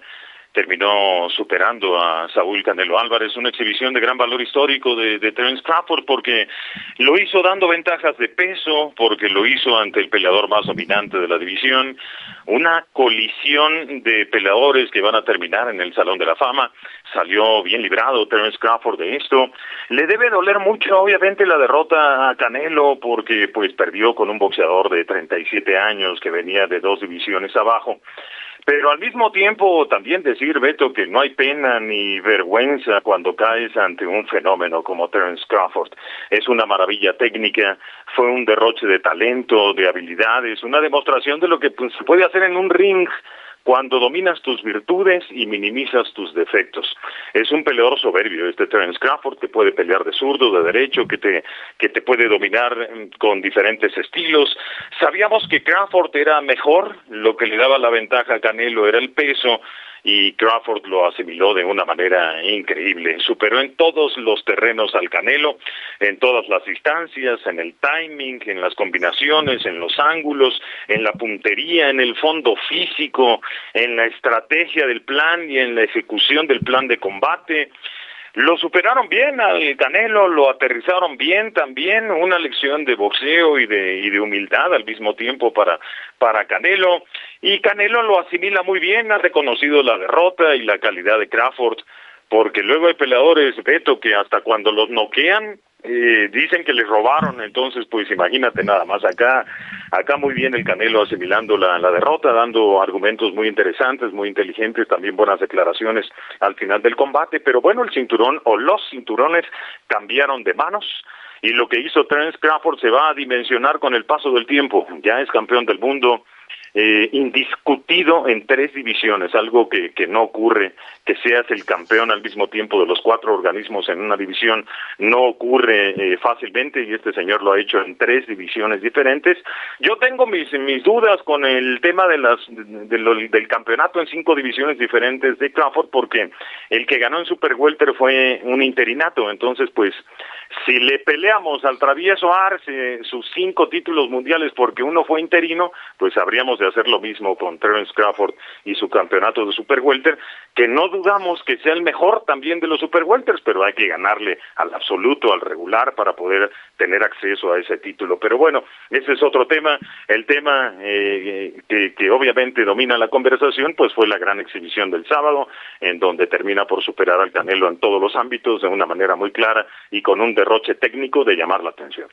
terminó superando a Saúl Canelo Álvarez, una exhibición de gran valor histórico de, de Terence Crawford, porque lo hizo dando ventajas de peso, porque lo hizo ante el peleador más dominante de la división, una colisión de peleadores que van a terminar en el Salón de la Fama. Salió bien librado Terence Crawford de esto. Le debe doler mucho, obviamente, la derrota a Canelo, porque pues perdió con un boxeador de treinta y siete años que venía de dos divisiones abajo. Pero al mismo tiempo también decir, Beto, que no hay pena ni vergüenza cuando caes ante un fenómeno como Terence Crawford. Es una maravilla técnica, fue un derroche de talento, de habilidades, una demostración de lo que pues, se puede hacer en un ring cuando dominas tus virtudes y minimizas tus defectos. Es un peleador soberbio este Terence Crawford, que puede pelear de zurdo, de derecho, que te que te puede dominar con diferentes estilos. Sabíamos que Crawford era mejor, lo que le daba la ventaja a Canelo era el peso, y Crawford lo asimiló de una manera increíble. Superó en todos los terrenos al Canelo, en todas las distancias, en el timing, en las combinaciones, en los ángulos, en la puntería, en el fondo físico, en la estrategia del plan y en la ejecución del plan de combate. Lo superaron bien al Canelo, lo aterrizaron bien también, una lección de boxeo y de y de humildad al mismo tiempo para para Canelo, y Canelo lo asimila muy bien, ha reconocido la derrota y la calidad de Crawford, porque luego hay peleadores, Beto, que hasta cuando los noquean eh, dicen que les robaron. Entonces pues imagínate nada más, acá acá muy bien el Canelo asimilando la, la derrota, dando argumentos muy interesantes, muy inteligentes, también buenas declaraciones al final del combate. Pero bueno, el cinturón o los cinturones cambiaron de manos, y lo que hizo Terence Crawford se va a dimensionar con el paso del tiempo. Ya es campeón del mundo, eh, indiscutido en tres divisiones, algo que, que no ocurre, que seas el campeón al mismo tiempo de los cuatro organismos en una división, no ocurre eh, fácilmente, y este señor lo ha hecho en tres divisiones diferentes. Yo tengo mis mis dudas con el tema de las de lo, del campeonato en cinco divisiones diferentes de Crawford, porque el que ganó en Super Welter fue un interinato. Entonces pues si le peleamos al travieso Arce sus cinco títulos mundiales porque uno fue interino, pues habríamos de hacer lo mismo con Terence Crawford y su campeonato de Super Welter, que no dudamos que sea el mejor también de los Super Welters, pero hay que ganarle al absoluto, al regular, para poder tener acceso a ese título. Pero bueno, ese es otro tema. El tema eh, que, que obviamente domina la conversación, pues fue la gran exhibición del sábado, en donde termina por superar al Canelo en todos los ámbitos de una manera muy clara y con un derroche técnico de llamar la atención.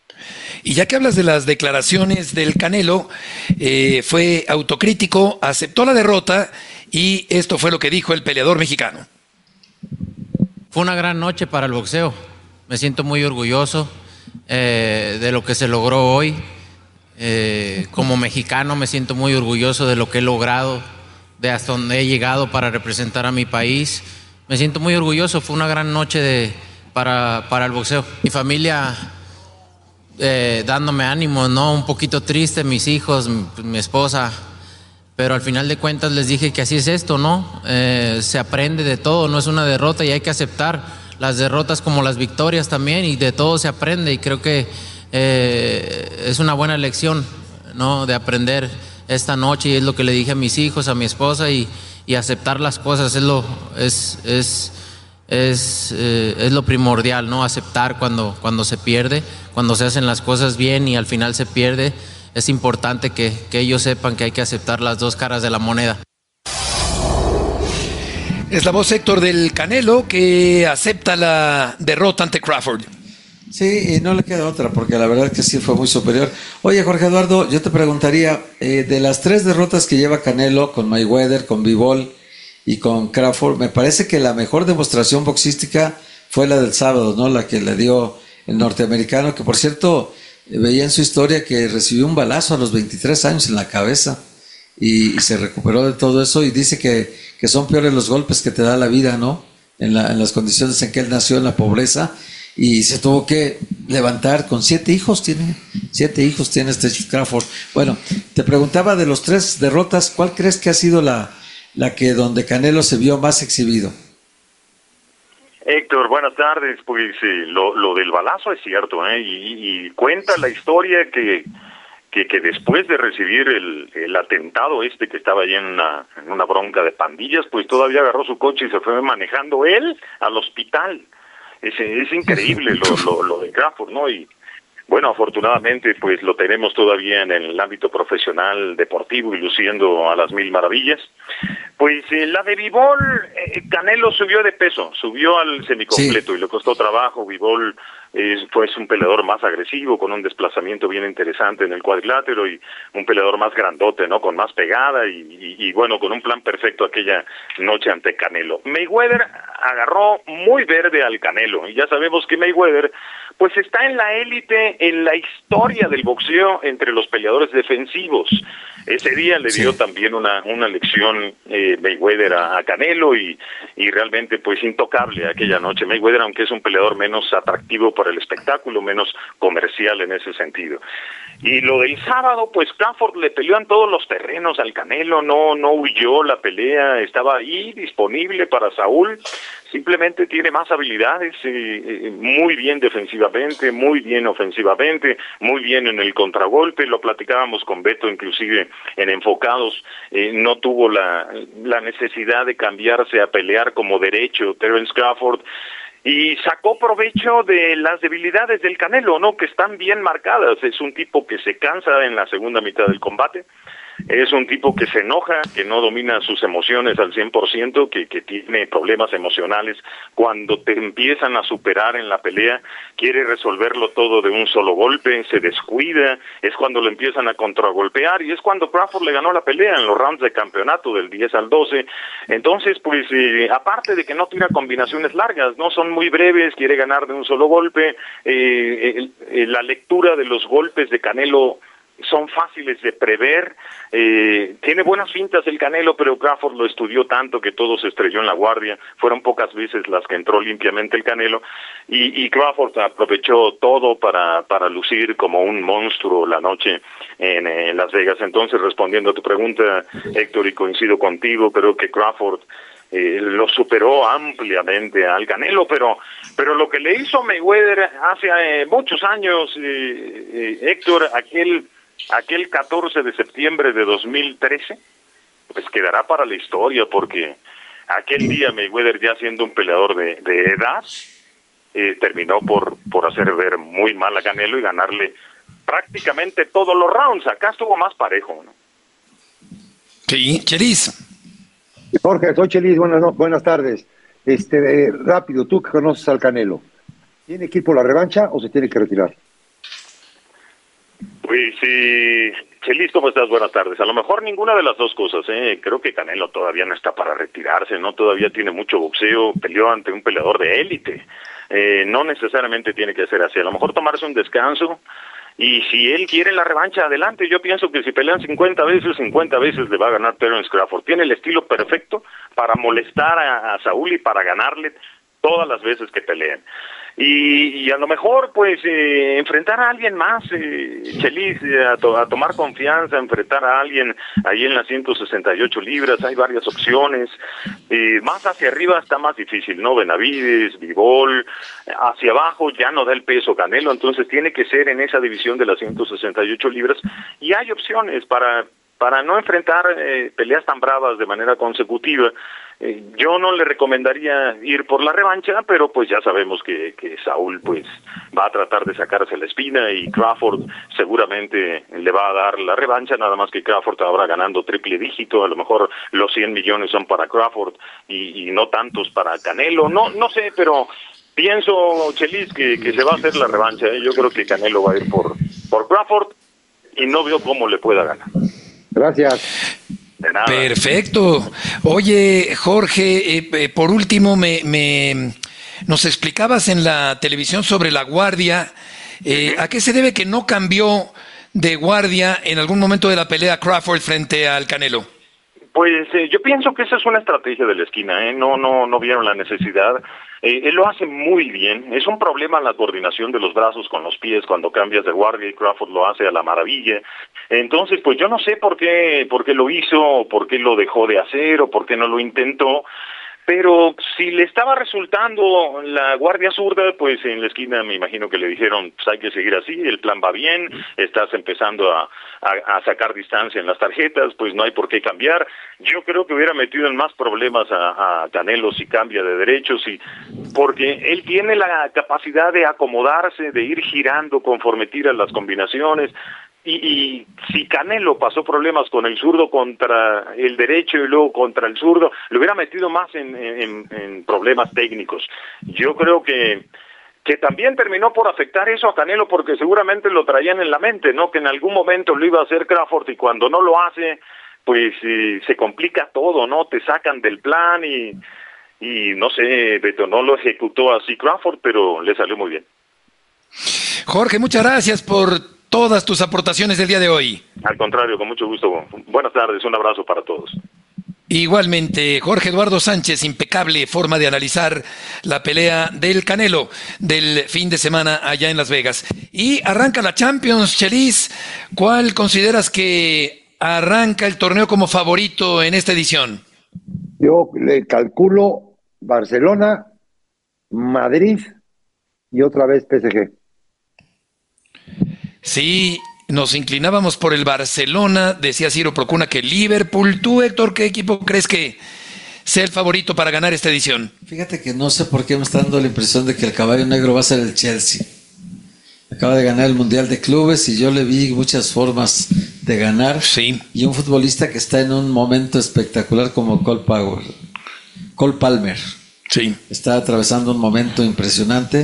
Y ya que hablas de las declaraciones del Canelo, eh, fue autocrítico, aceptó la derrota, y esto fue lo que dijo el peleador mexicano. Fue una gran noche para el boxeo. Me siento muy orgulloso eh, de lo que se logró hoy. Eh, como mexicano me siento muy orgulloso de lo que he logrado, de hasta donde he llegado para representar a mi país. Me siento muy orgulloso, fue una gran noche de, para, para el boxeo. Mi familia eh, dándome ánimo, ¿no? Un poquito triste, mis hijos, mi, mi esposa, pero al final de cuentas les dije que así es esto, ¿no? Eh, se aprende de todo, no es una derrota, y hay que aceptar las derrotas como las victorias también, y de todo se aprende, y creo que eh, es una buena lección, ¿no? De aprender esta noche, y es lo que le dije a mis hijos, a mi esposa, y, y aceptar las cosas es lo es es es, eh, es lo primordial, ¿no? Aceptar cuando cuando se pierde, cuando se hacen las cosas bien y al final se pierde. Es importante que, que ellos sepan que hay que aceptar las dos caras de la moneda. Es la voz, Héctor, del Canelo, que acepta la derrota ante Crawford. Sí, y no le queda otra, porque la verdad es que sí fue muy superior. Oye, Jorge Eduardo, yo te preguntaría, eh, de las tres derrotas que lleva Canelo, con Mayweather, con Bivol y con Crawford, me parece que la mejor demostración boxística fue la del sábado, ¿no? La que le dio el norteamericano, que por cierto, veía en su historia que recibió un balazo a los veintitrés años en la cabeza y, y se recuperó de todo eso, y dice que, que son peores los golpes que te da la vida, ¿no? En, la, en las condiciones en que él nació, en la pobreza, y se tuvo que levantar con siete hijos, tiene siete hijos, tiene este Crawford. Bueno, te preguntaba de los tres derrotas, ¿cuál crees que ha sido la, la que donde Canelo se vio más exhibido? Héctor, buenas tardes. Pues eh, lo, lo del balazo es cierto, ¿eh? Y, y cuenta la historia que que, que después de recibir el, el atentado este que estaba ahí en una, en una bronca de pandillas, pues todavía agarró su coche y se fue manejando él al hospital. Es, es increíble lo, lo, lo de Crawford, ¿no? Y bueno, afortunadamente pues lo tenemos todavía en el ámbito profesional, deportivo y luciendo a las mil maravillas. Pues eh, la de Bivol, eh, Canelo subió de peso, subió al semicompleto, sí, y le costó trabajo. Bivol eh, fue un peleador más agresivo, con un desplazamiento bien interesante en el cuadrilátero y un peleador más grandote, ¿no? Con más pegada y, y, y bueno, con un plan perfecto aquella noche ante Canelo. Mayweather agarró muy verde al Canelo y ya sabemos que Mayweather pues está en la élite, en la historia del boxeo entre los peleadores defensivos. Ese día le dio sí. también una una lección eh, Mayweather a, a Canelo y, y realmente pues intocable aquella noche. Mayweather, aunque es un peleador menos atractivo por el espectáculo, menos comercial en ese sentido. Y lo del sábado, pues Crawford le peleó en todos los terrenos al Canelo, no no huyó la pelea, estaba ahí disponible para Saúl. Simplemente tiene más habilidades, eh, eh, muy bien defensivamente, muy bien ofensivamente, muy bien en el contragolpe. Lo platicábamos con Beto, inclusive en Enfocados, eh, no tuvo la, la necesidad de cambiarse a pelear como derecho Terence Crawford, y sacó provecho de las debilidades del Canelo, ¿no? Que están bien marcadas. Es un tipo que se cansa en la segunda mitad del combate. Es un tipo que se enoja, que no domina sus emociones al cien por ciento, que, que tiene problemas emocionales. Cuando te empiezan a superar en la pelea, quiere resolverlo todo de un solo golpe, se descuida, es cuando lo empiezan a contragolpear, y es cuando Crawford le ganó la pelea en los rounds de campeonato del diez al doce. Entonces, pues, eh, aparte de que no tira combinaciones largas, no son muy breves, quiere ganar de un solo golpe. Eh, eh, eh, la lectura de los golpes de Canelo son fáciles de prever, eh, tiene buenas fintas el Canelo, pero Crawford lo estudió tanto que todo se estrelló en la guardia. Fueron pocas veces las que entró limpiamente el Canelo, y, y Crawford aprovechó todo para, para lucir como un monstruo la noche en, en Las Vegas. Entonces, respondiendo a tu pregunta, Héctor, y coincido contigo, creo que Crawford Eh, lo superó ampliamente al Canelo, pero pero lo que le hizo Mayweather hace eh, muchos años, eh, eh, Héctor, aquel aquel catorce de septiembre de dos mil trece, pues quedará para la historia, porque aquel día Mayweather, ya siendo un peleador de, de edad, eh, terminó por por hacer ver muy mal a Canelo y ganarle prácticamente todos los rounds. Acá estuvo más parejo, ¿no? Sí, Chelis. Jorge, soy Chelis, buenas, no, buenas tardes. Este, eh, rápido, tú que conoces al Canelo, ¿tiene que ir por la revancha o se tiene que retirar? Pues sí, Chelis, ¿cómo estás? Buenas tardes. A lo mejor ninguna de las dos cosas, ¿eh? Creo que Canelo todavía no está para retirarse, ¿no? Todavía tiene mucho boxeo, peleó ante un peleador de élite. Eh, no necesariamente tiene que ser así. A lo mejor tomarse un descanso. Y si él quiere la revancha, adelante. Yo pienso que si pelean cincuenta veces, cincuenta veces le va a ganar Terence Crawford. Tiene el estilo perfecto para molestar a, a Saúl y para ganarle todas las veces que peleen. Y, y a lo mejor, pues, eh, enfrentar a alguien más, eh, Chelis, eh, a, to- a tomar confianza, enfrentar a alguien ahí en las ciento sesenta y ocho libras. Hay varias opciones. Eh, más hacia arriba está más difícil, ¿no? Benavides, Bivol. Hacia abajo ya no da el peso Canelo, entonces tiene que ser en esa división de las ciento sesenta y ocho libras. Y hay opciones para, para no enfrentar eh, peleas tan bravas de manera consecutiva. Eh, yo no le recomendaría ir por la revancha, pero pues ya sabemos que, que Saúl pues va a tratar de sacarse la espina, y Crawford seguramente le va a dar la revancha, nada más que Crawford ahora ganando triple dígito. A lo mejor los cien millones son para Crawford y, y no tantos para Canelo, no no sé, pero pienso, Chelis, que, que se va a hacer la revancha, ¿eh? Yo creo que Canelo va a ir por, por Crawford y no veo cómo le pueda ganar. Gracias. De nada. Perfecto. Oye, Jorge, eh, eh, por último, me, me nos explicabas en la televisión sobre la guardia. Eh, ¿A qué se debe que no cambió de guardia en algún momento de la pelea Crawford frente al Canelo? Pues eh, yo pienso que esa es una estrategia de la esquina, ¿eh? No, no, no vieron la necesidad. Eh, él lo hace muy bien. Es un problema la coordinación de los brazos con los pies cuando cambias de guardia, y Crawford lo hace a la maravilla. Entonces, pues yo no sé por qué, por qué lo hizo, por qué lo dejó de hacer o por qué no lo intentó. pero si le estaba resultando la guardia zurda, pues en la esquina me imagino que le dijeron, pues hay que seguir así, el plan va bien, estás empezando a, a, a sacar distancia en las tarjetas, pues no hay por qué cambiar. Yo creo que hubiera metido en más problemas a, a Canelo si cambia de derechos, y porque él tiene la capacidad de acomodarse, de ir girando conforme tira las combinaciones. Y, y si Canelo pasó problemas con el zurdo contra el derecho y luego contra el zurdo, le hubiera metido más en, en, en problemas técnicos. Yo creo que que también terminó por afectar eso a Canelo, porque seguramente lo traían en la mente, ¿no? Que en algún momento lo iba a hacer Crawford, y cuando no lo hace, pues eh, se complica todo, ¿no? Te sacan del plan y, y no sé, Beto, no lo ejecutó así Crawford, pero le salió muy bien. Jorge, muchas gracias por todas tus aportaciones del día de hoy. Al contrario, con mucho gusto. Buenas tardes, un abrazo para todos. Igualmente, Jorge Eduardo Sánchez, impecable forma de analizar la pelea del Canelo del fin de semana allá en Las Vegas. Y arranca la Champions, Chelis. ¿Cuál consideras que arranca el torneo como favorito en esta edición? Yo le calculo Barcelona, Madrid y otra vez P S G. Sí, nos inclinábamos por el Barcelona, decía Ciro Procuna que Liverpool. Tú, Héctor, ¿qué equipo crees que sea el favorito para ganar esta edición? Fíjate que no sé por qué me está dando la impresión de que el caballo negro va a ser el Chelsea. Acaba de ganar el Mundial de Clubes y yo le vi muchas formas de ganar. Sí. Y un futbolista que está en un momento espectacular como Cole Powell, Cole Palmer. Sí. Está atravesando un momento impresionante.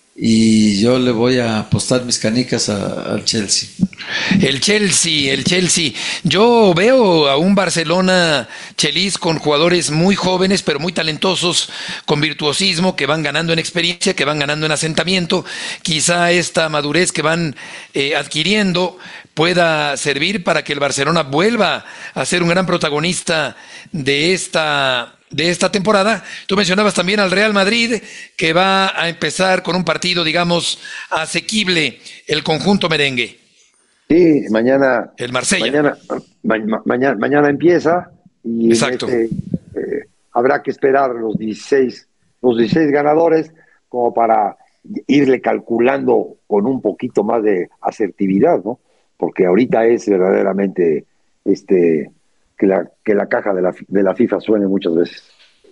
Y yo le voy a apostar mis canicas a, al Chelsea. El Chelsea, el Chelsea. Yo veo a un Barcelona, Chelis, con jugadores muy jóvenes, pero muy talentosos, con virtuosismo, que van ganando en experiencia, que van ganando en asentamiento. Quizá esta madurez que van eh, adquiriendo pueda servir para que el Barcelona vuelva a ser un gran protagonista de esta de esta temporada. Tú mencionabas también al Real Madrid, que va a empezar con un partido, digamos, asequible, el conjunto merengue. Sí, mañana. El Marsella. Mañana, ma, mañana, mañana empieza y exacto. En este, eh, habrá que esperar los dieciséis, los dieciséis ganadores como para irle calculando con un poquito más de asertividad, ¿no? Porque ahorita es verdaderamente este que la que la caja de la de la FIFA suene muchas veces.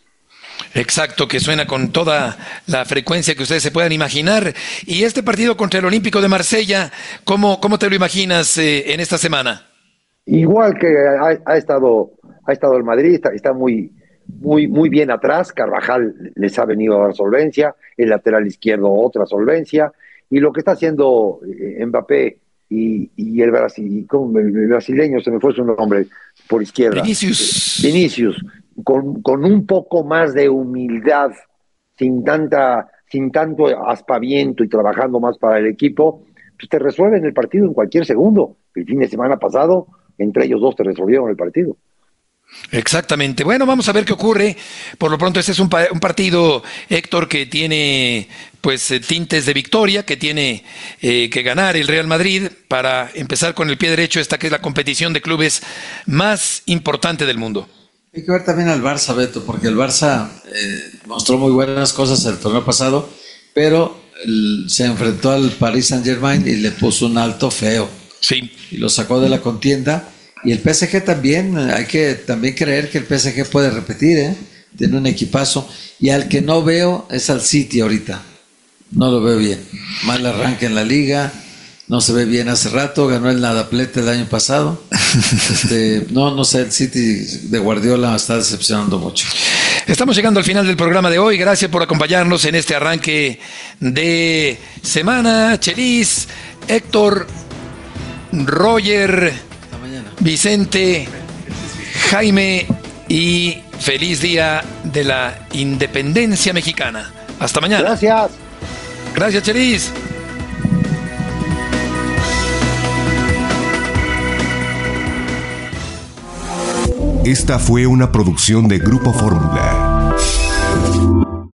Exacto, que suena con toda la frecuencia que ustedes se puedan imaginar. Y este partido contra el Olímpico de Marsella, ¿cómo, cómo te lo imaginas eh, en esta semana? Igual que ha, ha estado ha estado el Madrid, está, está muy muy muy bien atrás. Carvajal les ha venido a dar solvencia, el lateral izquierdo otra solvencia, y lo que está haciendo eh, Mbappé y, y el, Brasil, el brasileño, se me fue su nombre, por izquierda. Vinicius. Vinicius, con, con un poco más de humildad, sin tanta, sin tanto aspaviento y trabajando más para el equipo, pues te resuelven el partido en cualquier segundo. El fin de semana pasado, entre ellos dos te resolvieron el partido. Exactamente. Bueno, vamos a ver qué ocurre. Por lo pronto este es un, pa- un partido, Héctor, que tiene pues eh, tintes de victoria, que tiene eh, que ganar el Real Madrid para empezar con el pie derecho esta que es la competición de clubes más importante del mundo. Hay que ver también al Barça, Beto, porque el Barça eh, mostró muy buenas cosas el torneo pasado, pero el, se enfrentó al Paris Saint-Germain y le puso un alto feo. Sí. Y lo sacó de la contienda. Y el P S G también, hay que también creer que el P S G puede repetir, ¿eh? Tiene un equipazo. Y al que no veo es al City ahorita. No lo veo bien. Mal arranque en la liga, no se ve bien hace rato, ganó el Nadaplete el año pasado. Este, no, no sé, el City de Guardiola está decepcionando mucho. Estamos llegando al final del programa de hoy. Gracias por acompañarnos en este arranque de semana. Chelis, Héctor, Roger, Vicente, Jaime y feliz día de la independencia mexicana. Hasta mañana. Gracias. Gracias, Chelis. Esta fue una producción de Grupo Fórmula.